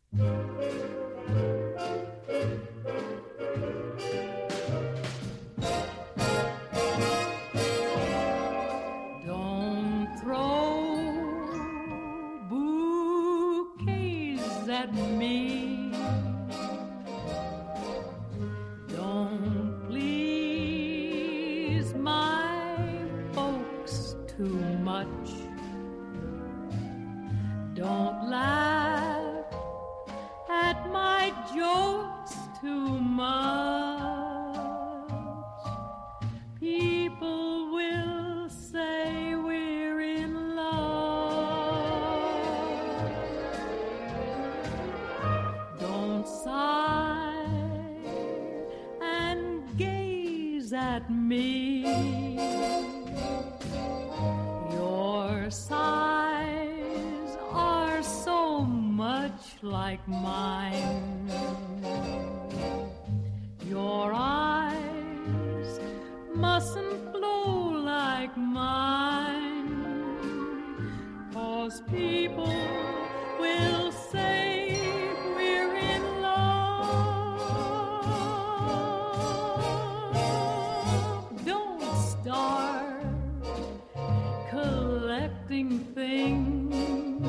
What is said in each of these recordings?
Don't throw bouquets at me. Don't please my folks too much. Don't laugh at my jokes too much. People will say we're in love. Don't sigh and gaze at me. Your sighs are so much like mine. Your eyes mustn't flow like mine, 'cause people will say we're in love. Don't start collecting things.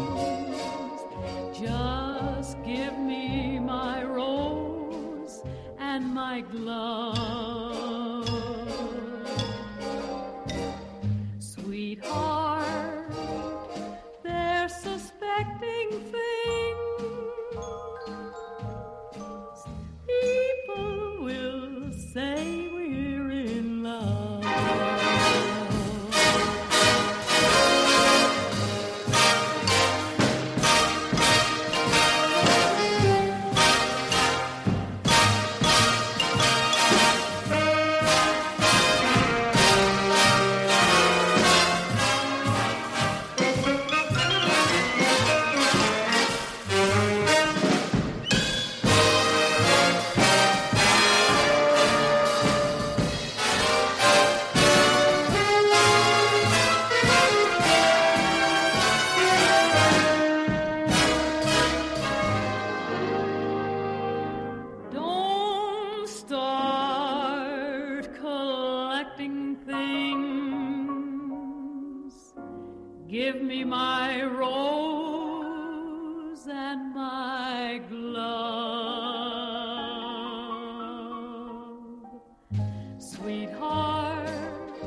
Just give me my rose and my glove. Sweetheart, they're suspecting things. People will say we're in love. Don't start collecting things. Give me my rose and my glove. Sweetheart,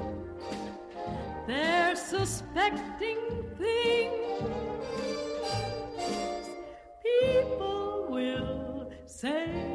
they're suspecting things. People will say